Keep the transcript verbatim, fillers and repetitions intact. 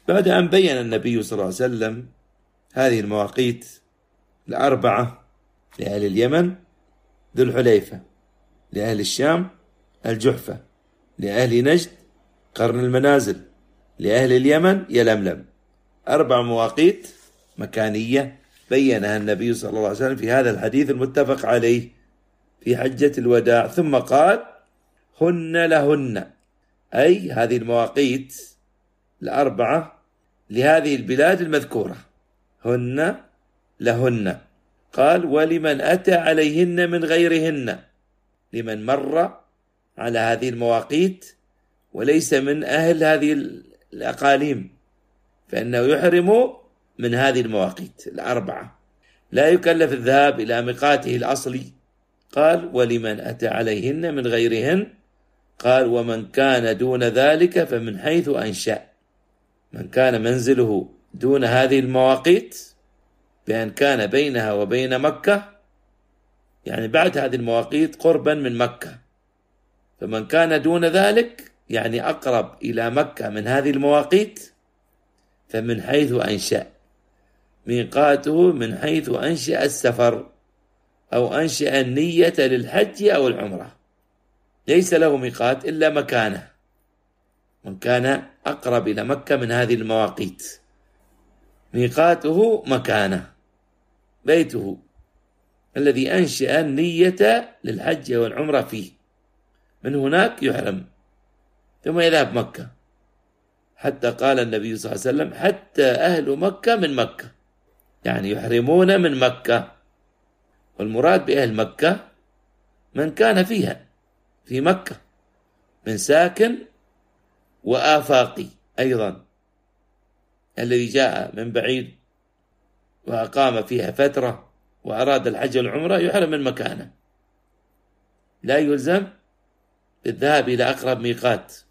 بعد أن بين النبي صلى الله عليه وسلم هذه المواقيت الأربعة لأهل اليمن ذو الحليفة، لأهل الشام الجحفة، لأهل نجد قرن المنازل، لأهل اليمن يلملم، أربع مواقيت مكانية بينها النبي صلى الله عليه وسلم في هذا الحديث المتفق عليه في حجة الوداع. ثم قال هن لهن، أي هذه المواقيت الأربعة لهذه البلاد المذكورة، هن لهن. قال ولمن أتى عليهن من غيرهن، لمن مر على هذه المواقيت وليس من أهل هذه الأقاليم فإنه يحرم من هذه المواقيت الأربعة، لا يكلف الذهاب إلى ميقاته الأصلي. قال ولمن أتى عليهن من غيرهن، قال ومن كان دون ذلك فمن حيث أنشأ، من كان منزله دون هذه المواقيت بأن كان بينها وبين مكة، يعني بعد هذه المواقيت قربا من مكة، فمن كان دون ذلك يعني أقرب إلى مكة من هذه المواقيت فمن حيث أنشأ، ميقاته من حيث أنشأ السفر أو أنشأ النية للحج أو العمرة، ليس له ميقات إلا مكانه، من كان أقرب إلى مكة من هذه المواقيت ميقاته مكانه بيته الذي أنشأ النية للحج والعمرة فيه، من هناك يحرم ثم يذهب مكة، حتى قال النبي صلى الله عليه وسلم حتى أهل مكة من مكة، يعني يحرمون من مكة. والمراد بأهل مكة من كان فيها في مكة من ساكن وآفاقي أيضا، الذي جاء من بعيد وأقام فيها فترة وأراد الحج والعمرة يحرم من مكانه، لا يلزم بالذهاب إلى أقرب ميقات.